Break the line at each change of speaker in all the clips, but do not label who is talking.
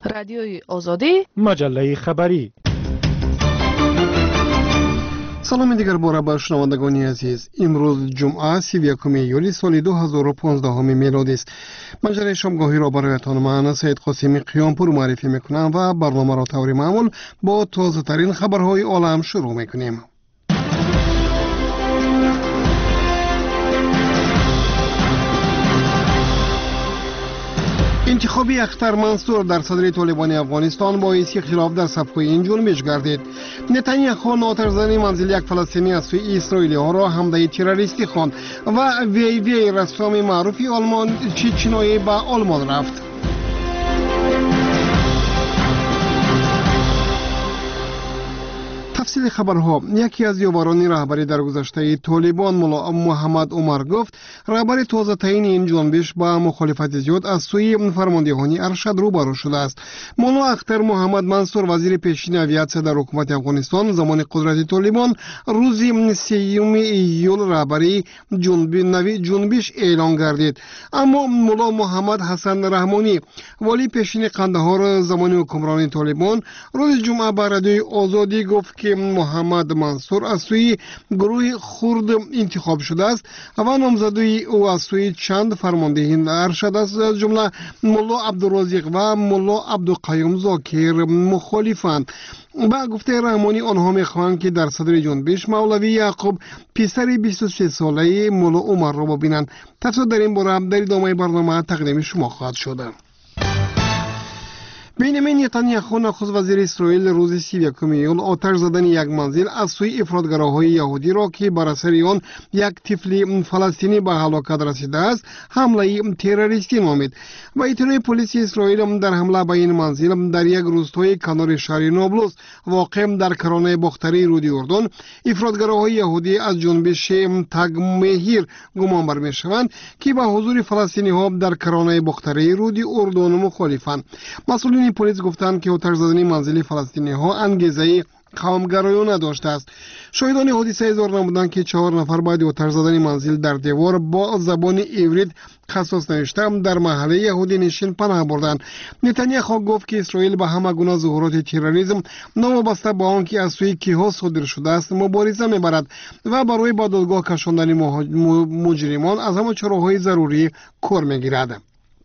رادیوی آزادی،
مجله خبری.
سلام دیگر باره به شنوندگان عزیز. امروز جمعه 31 ایولی سال 2015 میلادی است. مجله شامگاهی را برایتان من سید قاسمی قیامپور معرفی میکنم و برنامه را طور معمول با تازه ترین خبرهای عالم شروع میکنیم. انتخاب اختر منصور در صدر طالبان افغانستان باعث اختلاف در صف‌های این جنبش گردید. نتانیاهو ناترزنی منزل یک فلسطینی از سوی اسرائیلی ها را حمله تروریستی خواند و وی رسام معروف آلمان چینایی به آلمان رفت. تفصیل خبرها. یکی از یاوران رهبری در گذشته طالبان ملا محمد عمر گفت رهبر تازه تعیین این جنبش با مخالفت زیاد از سوی فرماندهان ارشد روبرو شده است. ملا اختر محمد منصور وزیر پیشین اویاسیا در حکومت افغانستان زمان قدرت طالبان روز 3 ایول رهبری جنبش اعلان گردید. اما ملا محمد حسن رحمانی ولی پیشین قندهار زمان حکمرانی طالبان روز جمعه به رادیوی آزادی گفت که محمد منصور از سوی گروه خرد انتخاب شده است و نامزدی او از سوی چند فرمانده ارشد از جمله ملا عبدالرازق و ملا عبدالقیوم زاکر مخالفند. با گفته رحمانی آنها میخواهند که در صدر جنبش مولوی یعقوب پسر 23 ساله ملا عمر را ببینند. تفصیل در این باره در ادامه برنامه تقدیم شما خواهد شد. بنیامین نتانیاهو نخست وزیر اسرائیل روز 31 ایول آتش زدن یک منزل از سوی افراطگراهای یهودی را که بر اثر آن یک طفل فلسطینی به هلاکت رسیده است حمله تروریستی نامید. و اطلاع پلیس اسرائیل در حمله به این منزل در یک روستای کنار شهر نابلس واقع در کرانه باختری رود اردن افراطگراهای یهودی از جنبش تگ مهیر گمان بر میشوند که به حضور فلسطینی ها در کرانه باختری رود اردن مخالفند. مسئولین پلیس گفتند که آتش زدن منزل فلسطینی ها انگیزه قومگرایانه داشته است. شاهدان حادثه اظهار نمودند که 4 نفر بعد آتش زدن منزل در دیوار با زبان عبری خصوص نوشته در محله یهودی نشین پناه بردند. نتانیاهو گفت که اسرائیل به همه گونه ظهورات تروریسم نوابسته به آنکه از سوی کیها صادر شده است مبارزه میبرد و برای به دادگاه کشاندن مجرمان از همه چراهای ضروری کار میگیرد.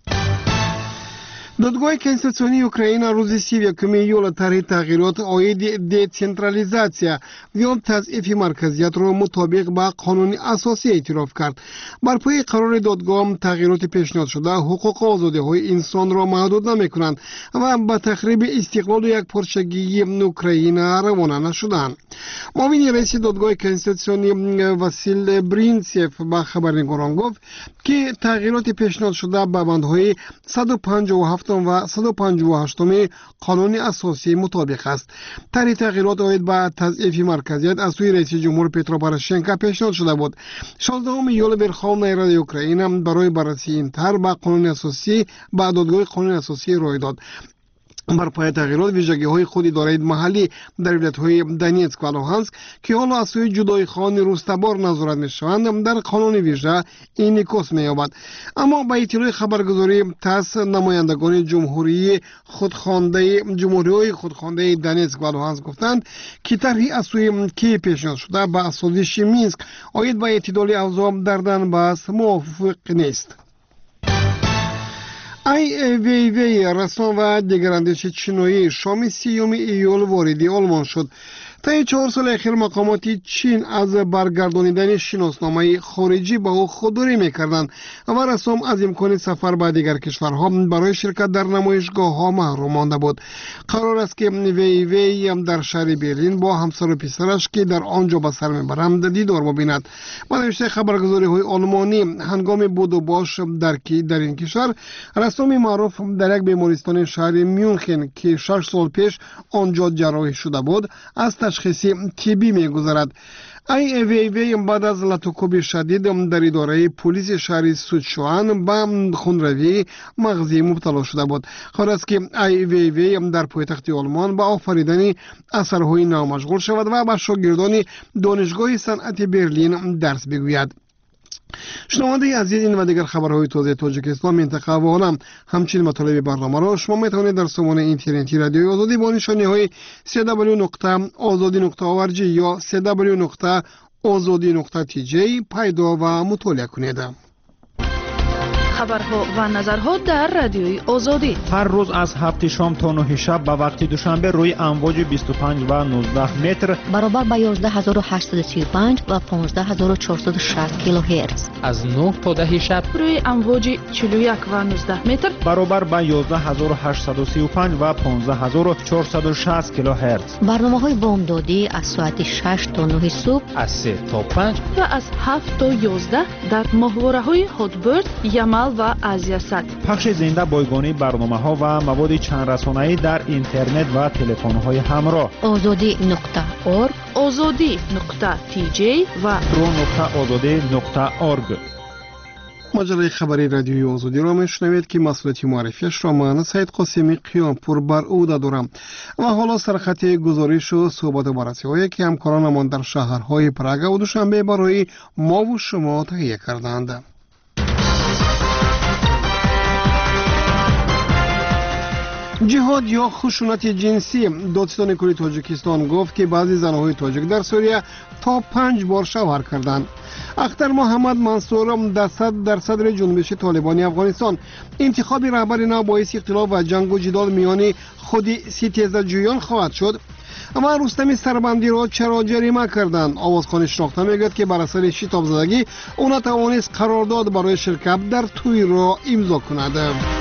دادگاه کنستیتوسیونی اوکراین روز 31 ایول طرح تغییرات عاید دیسنترالیزاسیا یا تضعیف مرکزیت را مطابق با قانون اساسی اعتراف کرد. بر پای قرار دادگاه تغییرات پیشنهاد شده حقوق و آزادی‌های انسان را محدود نمی‌کنند و به تخریب استقلال یک پارچگی اوکراین روانه نشدند. معاون رئیس دادگاه کنستیتوسیونی واسیل برینتسیف به خبرنگاران گفت که تغییرات پیشنهاد شده به بندهای 157 و 158 قانون اساسی مطابق است. طرح تغییرات عاید به تضعیف مرکزیت از سوی رئیس جمهور پیترو پوروشنکو پیشنهاد شده بود. 16 ایول ورخوونای راد اوکراین برای بررسی این طرح به قانون اساسی به دادگاه قانون اساسی رای داد. بر پای تغییرات ویژگی‌های خود اداره محلی در ولایت‌های دونیتسک و لوهانسک که حالا از سوی جدای خان روستابار نظارت می‌شوند در قانون ویژه انعکاس می‌یابد. اما با اطلاع خبرگزاری تاس نمایندگان جمهوری خودخوانده دونیتسک و لوهانسک گفتند که طرحی از سوی کی پیشنهاد شده با سازش مینسک عاید به اعتدال اوضاع در دونباس موافق نیست. وی رسام و دیگر اندیش چینایی شام 30 ایول وارد آلمان شد. طی 4 سال اخیر مقامات چین از برگردانیدن شناسنامه خارجی به او خودداری میکردند و رسام از امکان سفر به دیگر کشورها برای شرکت در نمایشگاه‌ها محروم مانده بود. قرار است که وی در شهر برلین با همسر و پسرش که در آنجا به سر میبرند دیدار ببیند. با نوشته خبرگزاری‌های آلمانی هنگام بود و باش در این کشور رسام معروف در یک بیمارستان شهر میونخن که 6 سال پیش آنجا جراحی شده بود از تشخیص طبی می‌گذرد. وی بعد از لطوکوب شدید در اداره پلیس شهر سوچوان به خونروی مغزی مبتلا شده بود. خواهد است که وی در پایتخت آلمان با آفریدن اثرهای نامشغول شود و به شاگردان دانشگاه صنعت برلین درس بگوید. شنونده عزیز، این و دیگر خبرهای تازه تاجیکستان، منطقه و عالم، همچنین مطالب برنامه را شما میتوانید در سامانه اینترنتی رادیوی آزادی با نشانی‌های www.azadi.org یا www.azadi.tj پیدا و مطالعه کنید.
خبرها و نظرها در رادیوی آزادی
هر روز از 7 شام تا 9 شب به وقت دوشنبه روی امواج 25 و 19 متر
برابر با 11835 و 15460 کیلوهرتز.
از 9 تا 10 شب
روی امواج 41 و 19 متر
برابر با 11835 و 15460 کیلوهرتز.
برنامه‌های بامدادی از ساعت 6 تا 9 صبح،
از 3 تا 5
و از 7 تا 11 در ماهواره‌های هاتبرد، یمل و آزیا سات.
پخش زنده بایگانی برنامه‌ها و مواد چند رسانه‌ای در اینترنت و تلفن‌های همراه.
azadi.org،
azadi.tj و
pro.azadi.org.
مجله خبری رادیوی آزادی را میشنوید که مسئولیت معرفیش را من سید قاسمی قیامپور بر عهده دارم. و حالا سرخط گزارش و صحبت و بررسی‌هایی که همکارانمان در شهرهای پراگ و دوشنبه برای ما و شما تهیه کردند. جهاد یا خشونت جنسی. دادستان کلی تاجیکستان گفت که بعضی زنهای تاجیک در سوریه تا 5 بار شوهر کردند. اختر محمد منصور در صدر جنبش طالبانی افغانستان: انتخاب رهبر نو باعث اختلاف و جنگ و جدال میان خود ستیزجویان خواهد شد. اما رستم سربندی را چرا جریمه کردند؟ آوازخوان شناخته میگوید که بر اثر شتاب زدگی او نتوانست قرارداد برای شرکت در توی را امضا کند.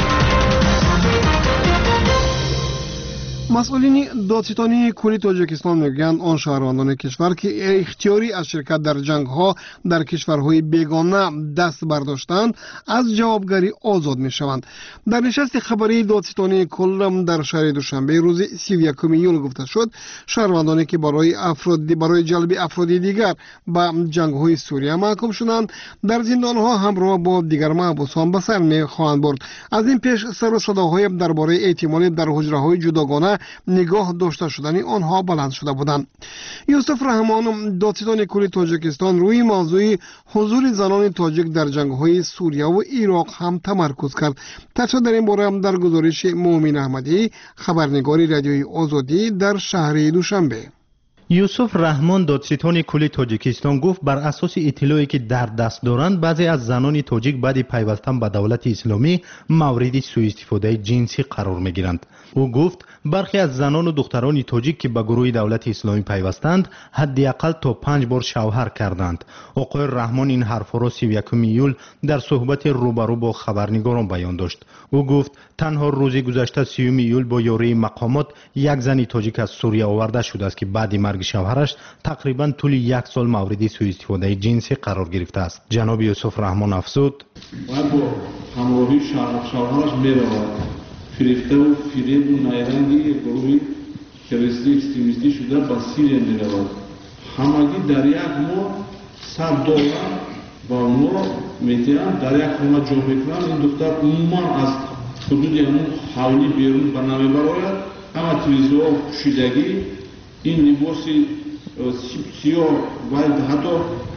مسئولین دادستانی کلی تاجیکستان میگویند آن شهروندان کشور که اختیاری از شرکت در جنگ ها در کشورهای بیگانه دست برداشتند از جوابگری آزاد می شوند. در نشست خبری دادستانی کل در شهر دوشنبه روز 31 یول گفته شد شهروندانی که برای جلب افراد دیگر به جنگ های سوریه محکوم شدند در زندان ها همراه با دیگر محبوسان به سر می خواهند برد. از این پیش سر و صداهای درباره احتمال در حجره های جداگانه نگاه داشته شدن آنها بلند شده بودند. یوسف رحمان، دادستان کلی تاجیکستان، روی موضوع حضور زنان تاجیک در جنگ‌های سوریه و عراق هم تمرکز کرد. تفصیل در این باره هم در گزارش مومن احمدی، خبرنگار رادیوی آزادی در شهر دوشنبه.
یوسف رحمان، دادستان کل تاجیکستان، گفت بر اساس اطلاعی که در دست دارند بعضی از زنان تاجیک بعد پیوستن به دولت اسلامی مورد سوء استفاده جنسی قرار میگیرند. او گفت برخی از زنان و دختران تاجیک که به گروه دولت اسلامی پیوستند حداقل تا 5 بار شوهر کردند. آقای رحمان این حرف را 31 یول در صحبت روبرو با خبرنگاران بیان داشت. او گفت تنها روز گذشته 30 یول با یاری مقامات یک زن تاجیک از سوریه آورده شده است که بعد مرگ شوهرش تقریبا طول 1 سال مورد سوء استفاده جنسی قرار گرفته است. جناب یوسف رحمان افزود:
باید با همراهی شوهرش میرود فریفته و فریب و نیرنگی گروهی تروریستی اکستریمیستی شده به سوریه میرود. همگی در یک ماه $100 با اونا میتونن در یک خانه جا میکنن. این دختر عموما از حدود همون حولی بیرون به نمیبراید. همه تلویزیون پوشیدگی، این لباسی سیاه و حتی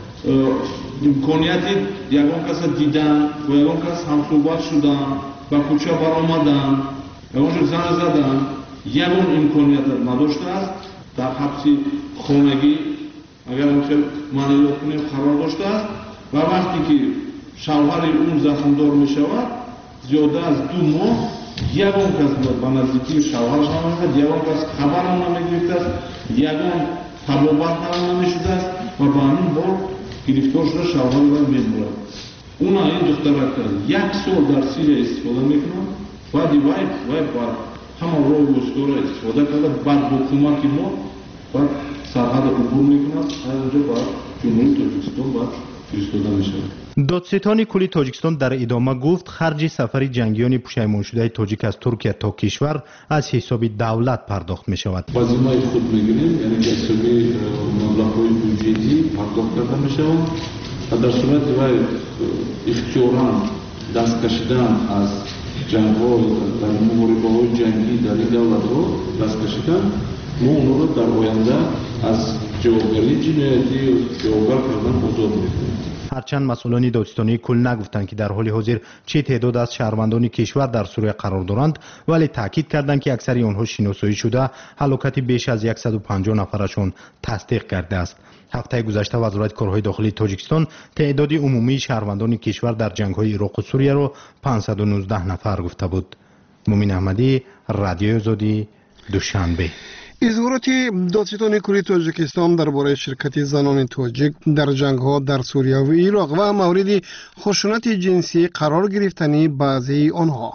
امکانیتی یگان کس دیدن و یگان کس همصحبت شدن و کوچه برآمدن یگان زن زدن یگان امکانیت نداشته است. در حبس خانگی اگر خیلی معنی کنیم قرار داشته است و وقتی که شوهر اون زخمدار می شود زیاده از 2 ماه یگان کس به نزدیکی شوهرش نمی‌رسد، یگان کس خبر هم نمی‌گرفته است، یگان تبابت هم نمی‌شده است و به همین بار گرفتار شده شوهر را می‌مرد. اونا این دختر را 1 سال در سوریه استفاده می‌کنند و وای بر همه راه و اسطوره استفاده کرده بعد با کمک ما بعد سرحد عبور می‌کند اونجا بعد جمهوری تاجیکستان بعد فرستاده می‌شود.
دادستان کلی تاجیکستان در ادامه گفت خرج سفر جنگیان پشیمان شده تاجیک از ترکیه تا کشور از حساب دولت پرداخت می شود.
وظیفه خود میگیریم یعنی که حسابی مبلغ‌های بودجه‌ای پرداخت کرده می شود و در صورت وای اختیاراً دست کشیدن از جنگ‌ها در مبارزه‌های جنگی در این دولت‌ها دست کشیدن ما اون رو در آینده از جوابگری جنایتی جوابگر کردن آزاد می‌کنیم.
هرچند مسئولان دادستانی کل نگفتند که در حال حاضر چه تعداد از شهروندان کشور در سوریه قرار دارند، ولی تاکید کردند که اکثر آنها شناسایی شده، هلاکت بیش از 150 نفرشون تصدیق کرده است. هفته گذشته وزارت کارهای داخلی تاجیکستان تعداد عمومی شهروندان کشور در جنگ‌های عراق و سوریه را 519 نفر گفته بود. مومین احمدی، رادیو آزادی، دوشنبه.
اظهارات دادستان کل تاجیکستان درباره شرکت زنان تاجیک در جنگ‌ها در سوریه و عراق و مورد خشونت جنسی قرار گرفتنی بعضی آنها.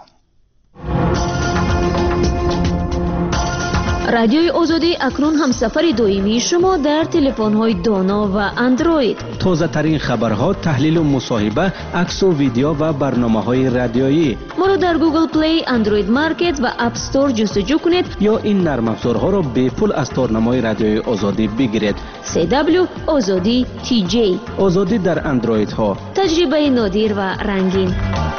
رادیوی آزادی اکنون همسفر دائمی شما در تلفن‌های دانا و اندروید.
تازه ترین خبرها، تحلیل و مصاحبه، عکس و ویدیو و برنامه‌های رادیویی.
ما را در گوگل پلی، اندروید مارکت و اپ استور جستجو کنید
یا این نرم افزارها را به پول از تارنمای رادیوی آزادی بگیرید.
CW آزادی TJ.
آزادی در اندروید ها.
تجربه نادر و رنگین.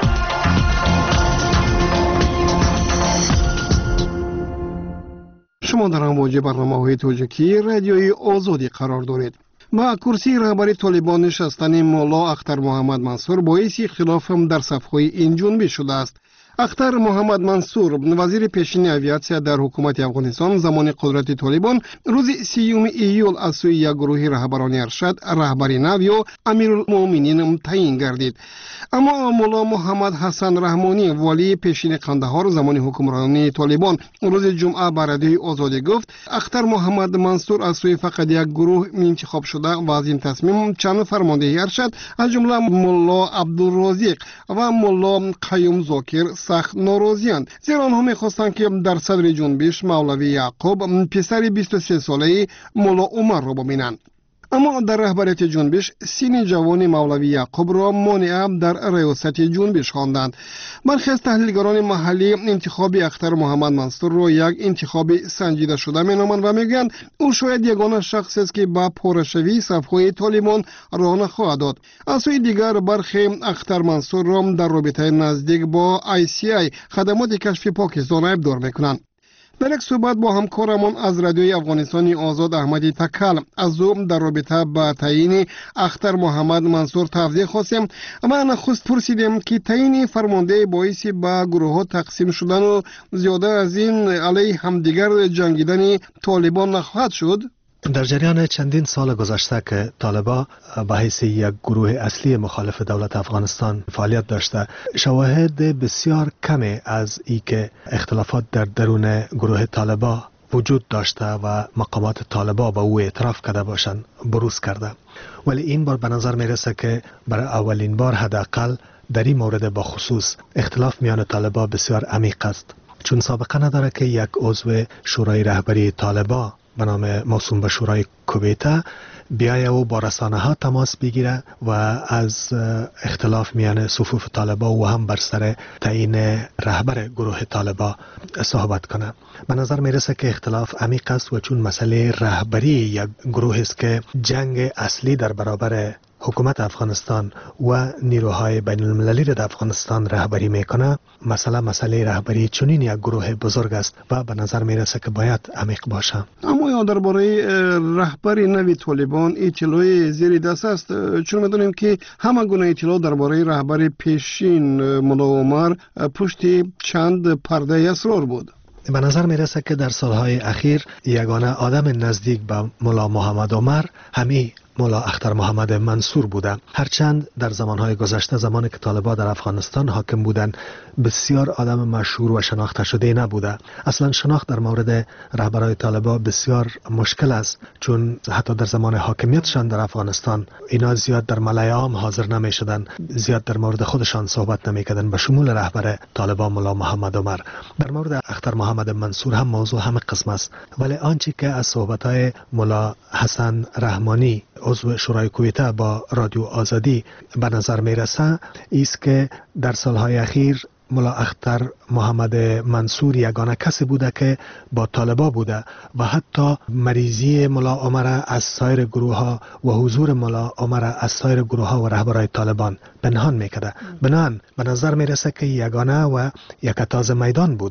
شما در امواج برنامه‌های تاجیکی رادیوی آزادی قرار دارید. با کرسی رهبری طالبان نشستن مولا اختر محمد منصور باعث اختلاف در صف‌های این جنبش شده است. اختر محمد منصور وزیر پیشین اویاسیا در حکومت افغانستان زمان قدرت طالبان روز 30 ایول از سوی یک گروه رهبران ارشد رهبری نو یا امیرالمومنین تعیین گردید. اما مولا محمد حسن رحمانی والی پیشین قندهار زمان حکمرانی طالبان روز جمعه بر رادیوی آزادی گفت اختر محمد منصور از سوی فقط یک گروه انتخاب شده و از این تصمیم چند فرمانده ارشد از جمله مولا عبدالرازق و مولا قیوم زاکر سخت ناراضی‌اند، زیرا آنها می‌خواستند که در صدر جنبش مولوی یعقوب پسر 23 ساله مولا عمر را ببینند. اما در رهبریت جنبش سین جوان مولوی یعقوب را مانع در ریاست جنبش خواندند. برخی از تحلیلگران محلی انتخاب اختر محمد منصور را یک انتخاب سنجیده شده می‌نامند و میگویند او شاید یگانه شخص است که با پاره‌شوی صف‌های طالبان راه نخواهد داد. از سوی دیگر برخی اختر منصور را در رابطه نزدیک با ICI خدمات کشف پاکستان ابدار می‌کنند. در یک صحبت با همکارمان از رادیوی افغانستانی آزاد احمدی تکل از او در رابطه با تعیین اختر محمد منصور توضیح خواستیم و نخست پرسیدیم که تعیین فرمانده باعث با گروه ها تقسیم شدن و زیاده از این علیه همدیگر جنگیدن طالبان نخواهد شد.
در جریان چندین سال گذشته که طالبان به حیث یک گروه اصلی مخالف دولت افغانستان فعالیت داشته، شواهد بسیار کمی از ای که اختلافات در درون گروه طالبان وجود داشته و مقامات طالبان به او اعتراف کرده باشند بروز کرده. ولی این بار به نظر میرسه که برای اولین بار حداقل در این مورد با خصوص اختلاف میان طالبان بسیار عمیق است، چون سابقه نداره که یک عضو شورای رهبری طالبان به نام موسوم به شورای کویت بیایه و با رسانه ها تماس بگیره و از اختلاف میان صفوف طالبان و هم بر سر تعیین رهبر گروه طالبان صحبت کنه. به نظر میرسه که اختلاف عمیق است و چون مسئله رهبری یک گروه است که جنگ اصلی در برابر حکومت افغانستان و نیروهای بین المللی را در افغانستان رهبری میکنه، مسئله رهبری چنین یک گروه بزرگ است و به نظر میرسه که باید عمیق باشه.
اما یا درباره رهبری نوی طالبان اطلاع زیر دست است، چون میدونیم که همه گونه اطلاع درباره رهبر پیشین مولا عمر پشت چند پرده اسرار بود.
به نظر میرسه که در سالهای اخیر یگانه آدم نزدیک به مولا محمد عمر همین مولا اختر محمد منصور بوده. هرچند در زمانهای گذشته، زمانی که طالبان در افغانستان حاکم بودند، بسیار آدم مشهور و شناخته شده نبوده. اصلا شناخت در مورد رهبرای طالبان بسیار مشکل است، چون حتی در زمان حاکمیتشان در افغانستان اینا زیاد در ملأ عام حاضر نمی شدن، زیاد در مورد خودشان صحبت نمی کردن، به شمول رهبر طالبان مولا محمد عمر. در مورد اختر محمد منصور هم موضوع همه قسم است، ولی آنچه که از صحبت‌های مولا حسن رحمانی عضو شورای کویت با رادیو آزادی به نظر میرسه است که در سالهای اخیر مولا اختر محمد منصور یگانه کسی بوده که با طالبان بوده و حتی مریضی مولا عمر از سایر گروه ها و حضور مولا عمر از سایر گروه ها و رهبرای طالبان پنهان میکرده. بنان به نظر میرسه که یگانه و یک تاز میدان بوده.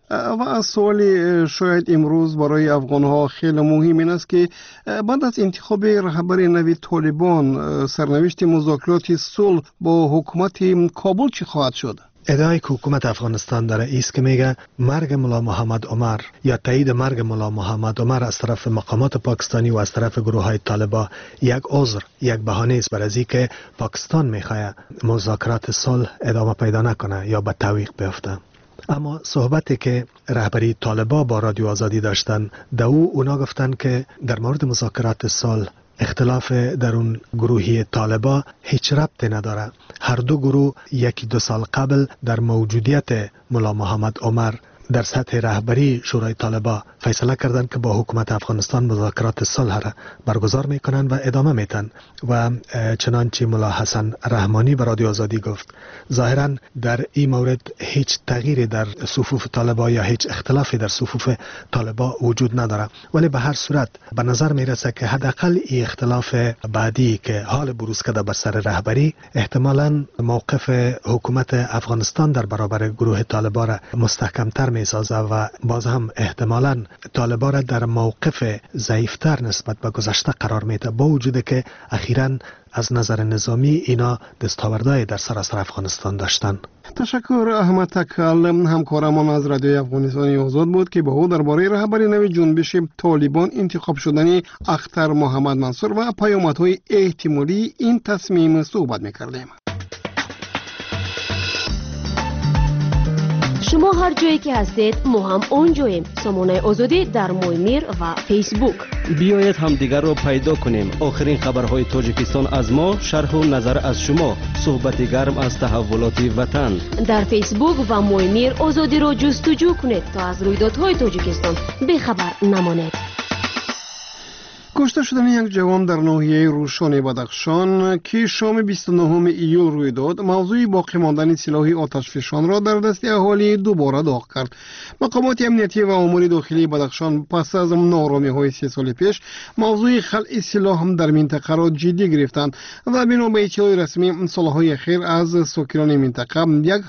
و از سوالی شاید امروز برای افغانها خیلی مهم این است که بعد از انتخاب رهبر نوی طالبان سرنوشت مذاکرات صلح با حکومت کابل چی خواهد شد؟
ادعای که حکومت افغانستان داره ایست که میگه مرگ ملا محمد عمر یا تایید مرگ ملا محمد عمر از طرف مقامات پاکستانی و از طرف گروه های طالبان یک عذر، یک بهانه است برای اینکه پاکستان میخواد مذاکرات صلح ادامه پیدا نکنه یا به تعویق بیفته. اما صحبتی که رهبری طالبان با رادیو آزادی داشتن اونا گفتن که در مورد مذاکرات صلح اختلاف در اون گروهی طالبان هیچ ربطی نداره. هر دو گروه یکی 2 سال قبل در موجودیت ملا محمد عمر در سطح رهبری شورای طالبان فیصله کردند که با حکومت افغانستان مذاکرات صلح را برگزار میکنند و ادامه میتن و چنانچه ملا حسن رحمانی به رادیو آزادی گفت ظاهرا در این مورد هیچ تغییری در صفوف طالبان یا هیچ اختلافی در صفوف طالبان وجود نداره، ولی به هر صورت به نظر میرسه که حداقل این اختلاف بعدی که حال بروز کرده بر سر رهبری احتمالاً موقف حکومت افغانستان در برابر گروه طالبان را مستحکمتر میسازه و باز هم احتمالاً طالبان را در موقف ضعیفتر نسبت به گذشته قرار میده، با وجود که اخیراً از نظر نظامی اینا دستاوردهای در سراسر افغانستان داشتن.
تشکر احمد تکل، همکارمان از رادیوی افغانستان آزاد بود که با او درباره رهبری نوی جنبش طالبان انتخاب شدن اختر محمد منصور و پیامدهای احتمالی این تصمیم صحبت میکردیم.
شما هر جایی که هستید ما هم اونجاییم. سامانه آزادی در مویمیر و فیسبوک.
بیایید همدیگر رو پیدا کنیم. آخرین خبرهای تاجیکستان از ما، شرح و نظر از شما، صحبت گرم از تحولات وطن.
در فیسبوک و مویمیر آزادی رو جستجو کنید تا از رویدادهای تاجیکستان بخبر نمانید.
کشته شدن یک جوان در ناحیه روشن بدخشان که شام 29 ایول روی داد موضوع باقی ماندن سلاح آتشفشان را در دست اهالی دوباره داغ کرد. مقامات امنیتی و امور داخلی بدخشان پس از نارامی‌های 3 سال پیش موضوع خلع سلاح هم در منطقه را جدی گرفتند و بنا به اطلاع رسمی سالهای اخیر از ساکنان منطقه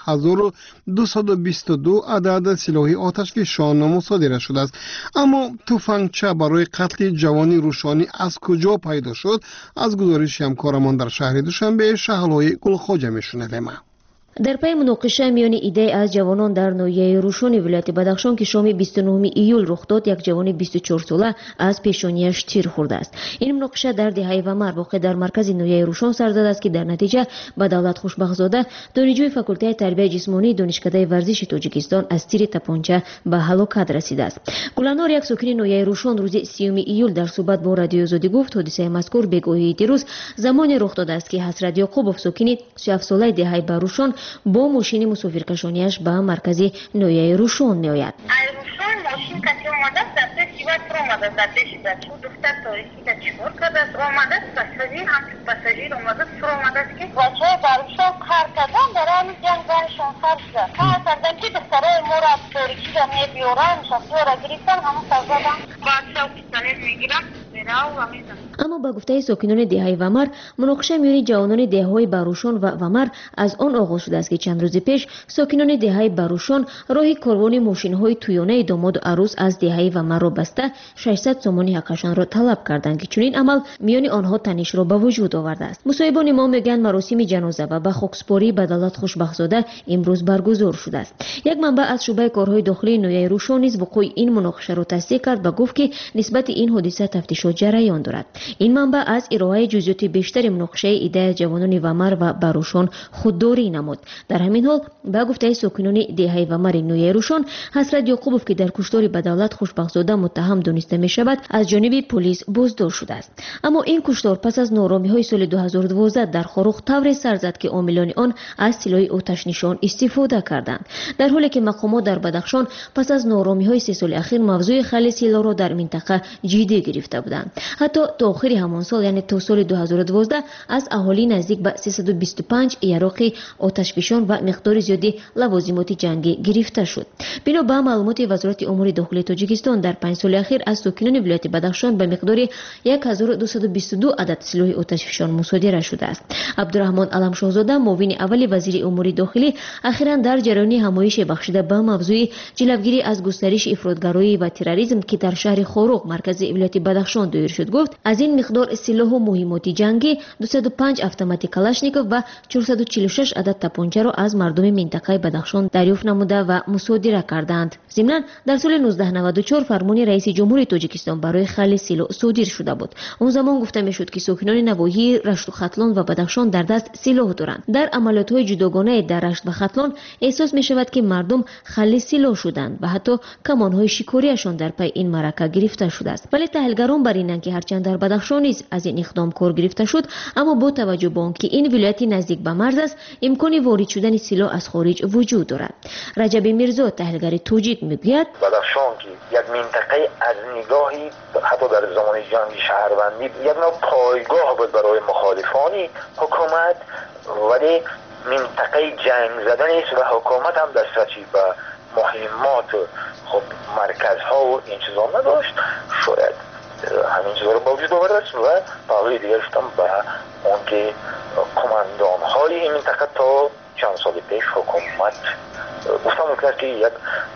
1222 عدد سلاح آتشفشان مصادره شده است. اما تفنگچه برای قتل جوانی روشن از کجا پیدا شد؟ از گزارش همکارمان در شهر دوشنبه شهلای گلخواجه میشنویم.
در پی مناقشه میان ایده از جوانان در ناحیه روشن ولایت بدخشان که شام 29 ایول رخ داد، یک جوان 24 ساله از پیشانیش تیر خورده است. این مناقشه در دهه ومر واقع در مرکز ناحیه روشن سر داده است که در نتیجه به دولت خوشبخت‌زاده دانشجوی فاکولته تربیت جسمانی دانشکده ورزش تاجیکستان از تیر تپانچه به هلاکت رسیده است. گلنار، یک ساکن ناحیه روشن، روز 30 ایول در صحبت با رادیو آزادی گفت حادثه مذکور بگاهی دیروز زمانی رخ داده است که حضرت یعقوبوف ساکن 37 ساله دهه روشن با ماشین مسافرکشانیش به مرکز ناحیه روشن میآید.
روشن ماشین کسی اومده است در پیش دیوار پر اومده در پیش در چون دختر تاریخی در چیکار کرده است اومده است پاساژیر هم پاساژیر اومده است پر اومده است که بچه در روشن کار کردن در همین جنگ زنشان خرج کرد کار کردن که دخترای ما را تاریخی را میبیارن شخصی را گرفتن همون سرزدن بچه و پیستالیت میگیرن
اما با گفته ساکنان دهه ومر مناقشه میان جوانان دهه‌های بروشان و ومر از آن آغاز شده است که چند روز پیش ساکنان دهه بروشان راه کاروان ماشین‌های تویانه داماد و عروس از دهه ومر را بسته 600 سومانی حقشان را طلب کردند که چنین عمل میان آنها تنش را به وجود آورده است. مصاحبان ما میگن مراسم جنازه و به خاکسپاری به دولت خوشبخت‌زاده امروز برگزار شده است. یک منبع از شعبه کارهای داخلی ناحیه روشن نیز وقوع این مناقشه را تصدیق کرد و گفت که نسبت این حادثه تفتیشات جریان دارد. این منبع از ارائه جزئیات بیشتر مناقشه ایده جوانان ومر و بروشان خودداری نمود. در همین حال با گفته ساکنان دهه ومر ناحیه روشن، حضرت یعقوبوف که در کشتار به دولت خوشبخت‌زاده متهم دانسته می شود از جانب پلیس بازداشت شده است. اما این کشتار پس از نارامی‌های سال 2012 در خاروخ طور سر زد که عاملان آن از سلاح آتش نشان استفاده کردند، در حالی که مقامات در بدخشان پس از نارامی‌های 3 سال اخیر موضوع خلع سلاح را در منطقه جدی گرفته بودند. بودند. حتی تا آخر همان سال یعنی تا سال 2012 از اهالی نزدیک به 325 یراق آتشفشان و مقدار زیادی لوازمات جنگی گرفته شد. بنا به معلومات وزارت امور داخلی تاجیکستان در 5 سال اخیر از ساکنان ولایت بدخشان به مقدار 1222 عدد سلاح آتشفشان مصادره شده است. عبدالرحمن علم شاهزاده معاون اول وزیر امور داخلی اخیراً در جریان همایش بخشیده به موضوع جلوگیری از گسترش افراطگرایی و تروریسم که در شهر خاروق مرکز ولایت بدخشان دایر شد گفت از این مقدار سلاح و مهمات جنگی 205 اتومات کلاشنیکوف و 446 عدد تپانچه را از مردم منطقه بدخشان دریافت نموده و مصادره کردند. ضمناً در سال 1994 فرمان رئیس جمهور تاجیکستان برای خلع سلاح صادر شده بود. اون زمان گفته میشد که ساکنان نواحی رشت و ختلان و بدخشان در دست سلاح دارند. در عملیات‌های جداگانه در رشت و ختلان احساس می شود که مردم خلع سلاح شدند و حتی کمان‌های شکاریشان در پی این معرکه گرفته شده است. ولی تحلیلگران بر اینند که هرچند در بدخشان نیز از این اقدام کار گرفته شد، اما با توجه به آنکه این ولایت نزدیک به مرز است، امکان وارد شدن سلاح از خارج وجود دارد. رجب میرزا تحلیلگر تاجیک میگوید
بدخشان که یک منطقه از نگاهی حتی در زمان جنگ شهروندی یک نوع پایگاه بود برای مخالفان حکومت، ولی منطقه جنگ زدن است و حکومت هم دسترسی به مهمات خب مرکزها و این چیزا نداشت. شاید همین چیزا رو با وجود آورده است و باقی دیگرش هم به آنکه کماندان های این منطقه تا چند سال پیش حکومت گفتم ممکن است که یک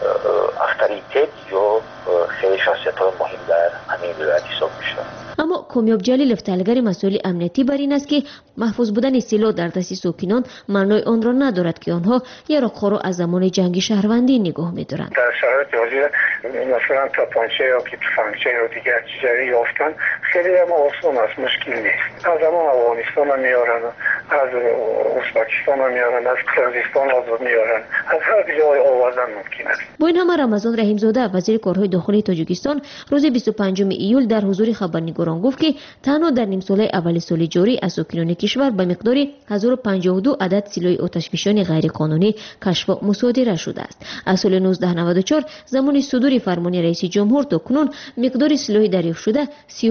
اتوریته یا خیلی شخصیت های مهم در همین ولایت حساب میشن.
اما کامیاب جلیلوف تحلیلگر مسائل امنیتی بر این است که محفوظ بودن سلاح در دست ساکنان معنای آن را ندارد که آنها یراق‌ها را از زمان جنگ شهروندی نگاه می‌دارند.
در شرایط حاضر مثلا تپانچه یا تفنگچه یا دیگر چیزی یافتن خیلی هم آسان است، مشکل نیست. از زمان افغانستان هم میارن، از ازبکستان هم میارن، از قزاقستان هم میارن، از هر جای آوردن ممکن است.
با این همه رمضان رحیمزاده وزیر کارهای داخلی تاجیکستان روز 25 ایول در حضور خبرنگاران گفت که تنها در نیم ساله اول سال جاری از ساکنان کشور به مقدار 1052 عدد سلاح آتشفشان غیرقانونی کشف و مصادره شده است. از سال 1994 زمان صدور فرمان رئیس جمهور تا کنون مقدار سلاح دریافت شده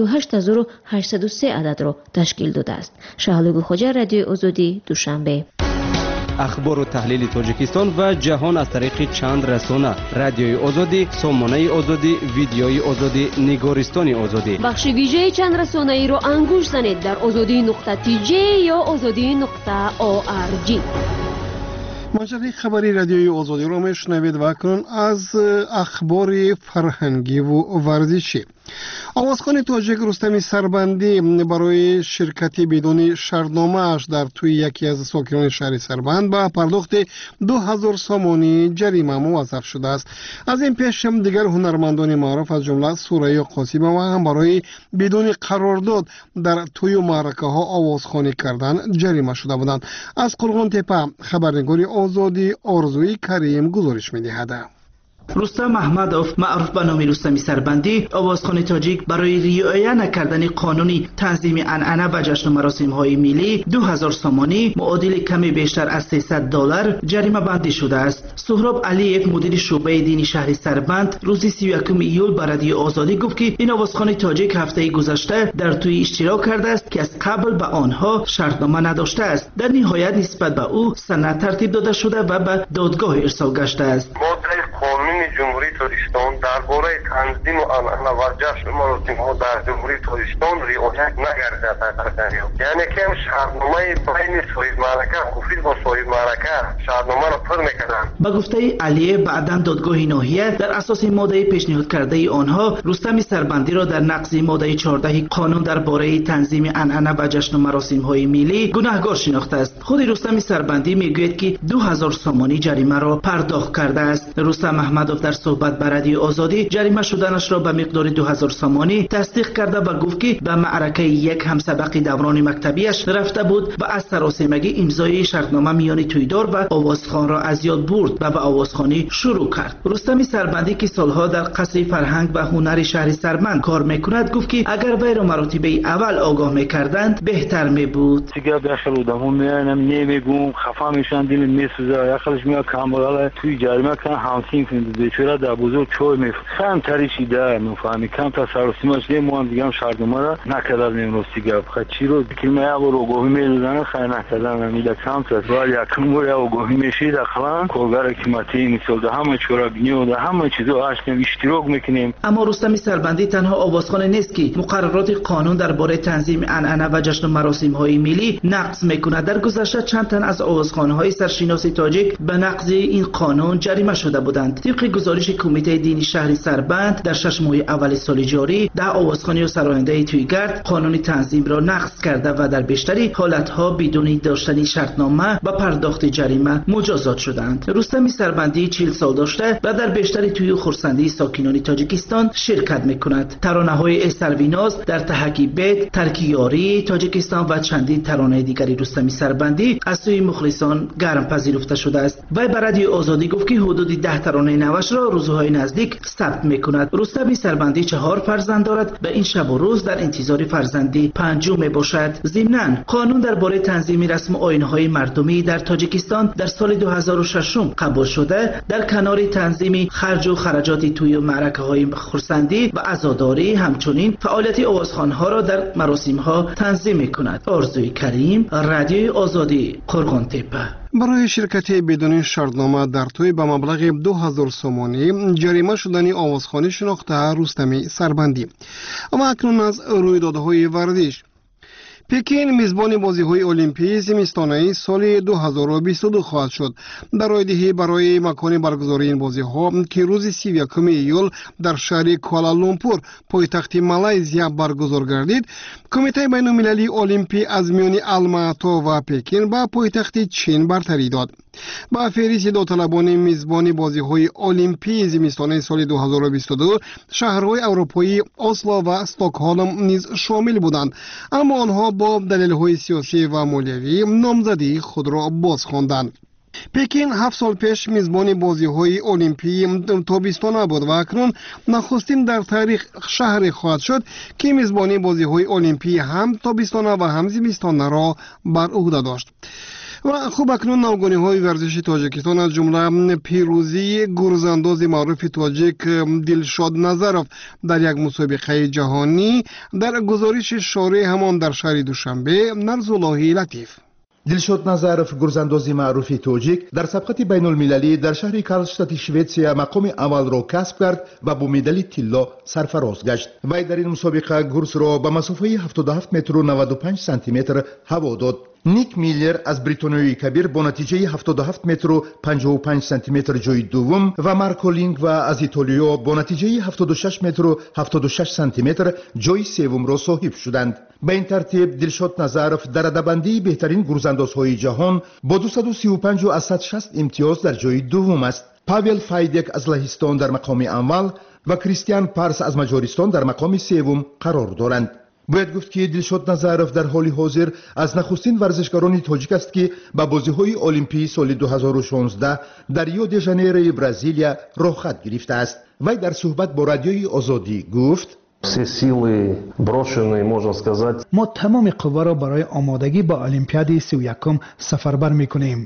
38803 عدد را تشکیل داده است. شهلوگو خواجه، رادیو آزادی، دوشنبه.
اخبار و تحلیل تاجیکستان و جهان از طریق چند رسانه: رادیوی آزادی، سامانه آزادی، ویدیوی آزادی، نگارستان آزادی.
بخش ویژه چند رسانه ای را انگوش زنید در azadi.tj یا azadi.org.
مجله خبری رادیوی آزادی را میشنوید و کنون از اخبار فرهنگی و ورزشی. آوازخوان تاجیک رستم سربندی برای شرکتی بدون شرطنامه اش در توی یکی از ساکنان شهر سربند با پرداخت 2000 سامانی جریمه موظف شده است. از این پیش هم دیگر هنرمندان معروف از جمله سوره قاسم و هم برای بدون قرارداد در توی معرکه ها آوازخوانی کردن جریمه شده بودند. از قلغان تپه خبرنگاری آزادی آرزوی کریم گزارش می‌دهد.
رستم احمدوف معروف به نام رستم سربندی آوازخوان تاجیک برای رعایت نکردن قانونی تنظیم عنعنه و جشن و مراسم های ملی 2000 سامانی معادل کمی بیشتر از $300 جریمه بندی شده است. سهراب علیف مدیر شعبه دینی شهر سربند روز 31 ایول به رادیو آزادی گفت که این آوازخوان تاجیک هفته گذشته در توی اشتراک کرده است که از قبل به آنها شرطنامه نداشته است. در نهایت نسبت به او سند ترتیب داده شده و به دادگاه ارسال گشته است.
قانون جمهوری تاجیکستان درباره تنظیم و عنعنه و جشن و مراسم‌ها در جمهوری تاجیکستان رعایت نگردد. یعنی که شرطنامه بین صاحب معرکه خصوص با صاحب معرکه شرطنامه را پر می‌کردند.
به گفته علیه بعداً دادگاه ناحیه در اساس ماده پیشنهاد کرده آنها رستم سربندی را در نقض ماده 14 قانون درباره تنظیم عنعنه و جشن و مراسم‌های ملی گناهکار شناخته است. خود رستم سربندی میگوید که 2000 سامانی جریمه را پرداخت کرده است. رستم احمدوف در صحبت با رادیو آزادی جریمه شدنش را به مقدار 2000 سامانی تصدیق کرده و گفت که به معرکه یک همسبق دوران مکتبیش رفته بود و از سراسیمگی امضای شرطنامه میان تویدار و آوازخوان را از یاد برد و به آوازخوانی شروع کرد. رستم سربندی که سالها در قصر فرهنگ و هنر شهر سربند کار میکند گفت که اگر وی را مراتب اول آگاه میکردند بهتر میبود.
دیگه داخل بودم میرنم نمیگم خفا میشن دل میسوزه آخرش میاد کاملا توی جریمه کن همسین کنید بیچاره دبوز بزرگ چای میفهم تریشیده میفهمی کم تصرفی ماش نمیوام دیگه شهردما را نکردن نمیرسی گپ خچی رو کلمه یا روگوهی میدادن خیر نکردن میده کم تا ولی یکم رو روگوهی میشید اخوان کارگر حکومتی مثل ده همه چورا بنیو ده همه چیزو اشتم اشتراک میکنیم.
اما رستم سربندی تنها آوازخوان نیست که مقررات قانون درباره تنظیم عنعنه و جشن و مراسم های ملی نقض میکند. در گذشته چند تن از آوازخوان های سرشناس تاجیک به نقض این قانون جریمه شده بودند. طبق گزارش کمیته دینی شهر سربند در 6 ماه اول سال جاری 10 آوازخوانی و سراینده تویگرد قانون تنظیم را نقض کرده و در بیشتری حالتها بدون داشتن شرطنامه و پرداخت جریمه مجازات شدند. رستم سربندی 40 سال داشته و در بیشتری توی خرسندی ساکنان تاجیکستان شرکت میکند. ترانه‌های سرویناز در تحکی بیت، ترکیاری تاجیکستان و چندین ترانه دیگری رستم سربندی از سوی مخلصان گرم پذیرفته شده است. وی بر رادیو آزادی گفت که حدود 10 ترانه نوش را روزهای نزدیک ثبت میکند. رستم سربندی 4 فرزند دارد. به این شب و روز در انتظار فرزندی پنجم میباشد. ضمناً قانون درباره تنظیم رسم و آیین‌های مردمی در تاجیکستان در سال 2006 قبول شده. در کنار تنظیم خرج و خراجات توی معرکه‌های خرسندی و عزاداری همچنین فعالیت آوازخوان‌ها را در مراسم‌ها تنظیم می‌کند. آرزوی کریم، رادیوی آزادی، قرغن‌تپه.
برای شرکت بدون شرطنامه در توی به مبلغ 2000 سومانی جریمه شدن آوازخوانی شناخته رستم سربندی. اما اکنون از رویدادهای ورزش. پکین میزبان بازی‌های المپیک زمستانه سال 2022 خواهد شد. در رایدهی برای مکان برگزاری این بازی‌ها که روز 31 ایول در شهر کوالالامپور پایتخت مالایزیا برگزار گردید، کمیته بین‌المللی المپیک از میان الماتا و پکین به پایتخت چین برتری داد. با فهرست داوطلبان میزبان بازی‌های المپیک زمستانه سال 2022 شهرهای اروپایی اسلو و استکهلم نیز شامل بودند، اما آنها با دلایل سیاسی و مالیوی نامزدی خود را بازخواندند. پکین 7 سال پیش میزبان بازی‌های المپیک تابستانه بود و اکنون نخستین در تاریخ شهر خواهد شد که میزبانی بازی‌های المپیک هم تابستانه و هم زمستانه را بر عهده داشت. و خوب اکنون نوگانی‌های ورزشی تاجیکستان از جمله پیروزی گرزانداز معروف تاجیک دلشاد نظرف در یک مسابقه جهانی در گزارش شارع همان در شهر دوشنبه نرزاللهی لطیف.
دلشاد نظرف گرزاندازی معروف تاجیک در سبقت بین المللی در شهر کارلشتات شویتسیا مقام اول را کسب کرد و با مدال طلا سرفراز گشت. وی در این مسابقه گرز را به مسافه 77 متر و 95 سانتی متر هوا داد. نیک میلر از بریتانیایی کبیر با نتیجه 77 متر و 55 سانتی متر جای دوم و مارکو لینگ و از ایتالیا با نتیجه 76 متر و 76 سانتی متر جای سوم را صاحب شدند. به این ترتیب دلشاد نظرف در رده‌بندی بهترین گرزاندازهای جهان با 235 از 160 امتیاز در جای دوم است. پاول فایدک از لهستان در مقام اول و کریستیان پارس از مجارستان در مقام سوم قرار دارند. باید گفت که دلشاد نظرف در حال حاضر از نخستین ورزشکاران تاجیک است که به بازی‌های المپیک سال 2016 در ریو دی ژانیرو برزیلیا راه خط گرفته است. وی در صحبت با رادیوی آزادی گفت:
ما تمام قوا را برای آمادگی با المپیاد 31 سفربر می‌کنیم.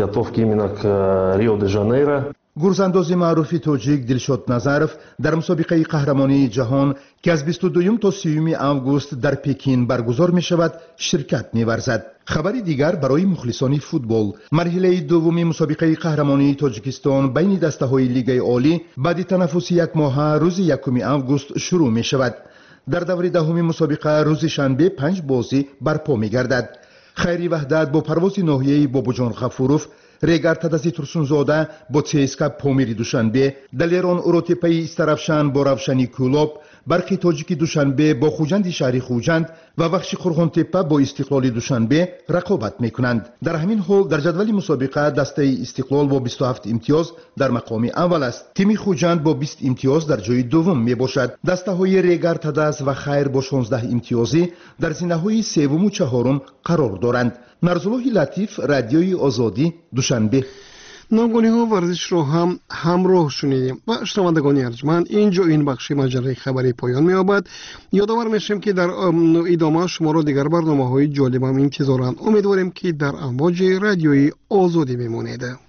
گرزانداز معروف تاجیک دلشاد نظرف در مسابقه قهرمانی جهان که از 22 تا 30 آگوست در پکین برگزار می شود شرکت می ورزد. خبری دیگر برای مخلصان فوتبال: مرحله دومی مسابقه قهرمانی تاجیکستان بین دسته های لیگ عالی بعد تنفس یک ماه روز 1 آگوست شروع می شود. در دور دهم مسابقه روز شنبه 5 بازی برپا می گردد. خیری وحدت با پرواز ناحیه‌ای بابوجان غفوروف، ریگر تدازی ترسونزاده با چسکا پامیری دوشنبه، دلیران اوروتپایی استرافشان با روشنی کولوب، برخی تاجیکی دوشنبه با خوجند شهری خوجند و بخش قرغن‌تپه با استقلال دوشنبه رقابت میکنند. در همین حال در جدول مسابقه دسته استقلال با 27 امتیاز در مقام اول است. تیم خوجند با 20 امتیاز در جای دوم می باشد. دسته های ریگر تداز و خیر با 16 امتیازی در زینه های سوم و چهارم قرار دارند. نرزاللهی لطیف، رادیوی آزادی، دوشنبه.
نوگانی‌ها ورزش را هم همراه شنیدیم و شنوندگان ارجمند اینجا این بخش مجله خبری پایان می‌یابد. یادآور می‌شیم که در ادامه شما را دیگر برنامه‌های جالب هم انتظارند. امیدواریم که در امواج رادیوی آزادی بمانید.